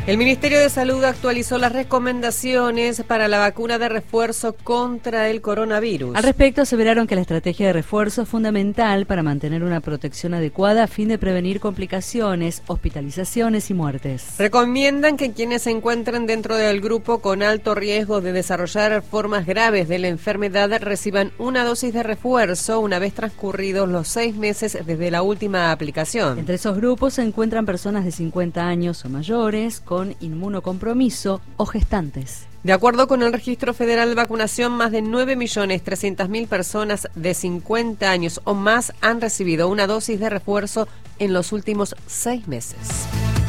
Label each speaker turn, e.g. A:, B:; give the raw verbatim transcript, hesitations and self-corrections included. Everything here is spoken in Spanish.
A: El Ministerio de Salud actualizó las recomendaciones para la vacuna de refuerzo contra el coronavirus.
B: Al respecto, aseveraron que la estrategia de refuerzo es fundamental para mantener una protección adecuada a fin de prevenir complicaciones, hospitalizaciones y muertes.
A: Recomiendan que quienes se encuentren dentro del grupo con alto riesgo de desarrollar formas graves de la enfermedad reciban una dosis de refuerzo una vez transcurridos los seis meses desde la última aplicación.
B: Entre esos grupos se encuentran personas de cincuenta años o mayores, con con inmunocompromiso o gestantes.
A: De acuerdo con el Registro Federal de Vacunación, más de nueve millones trescientas mil personas de cincuenta años o más han recibido una dosis de refuerzo en los últimos seis meses.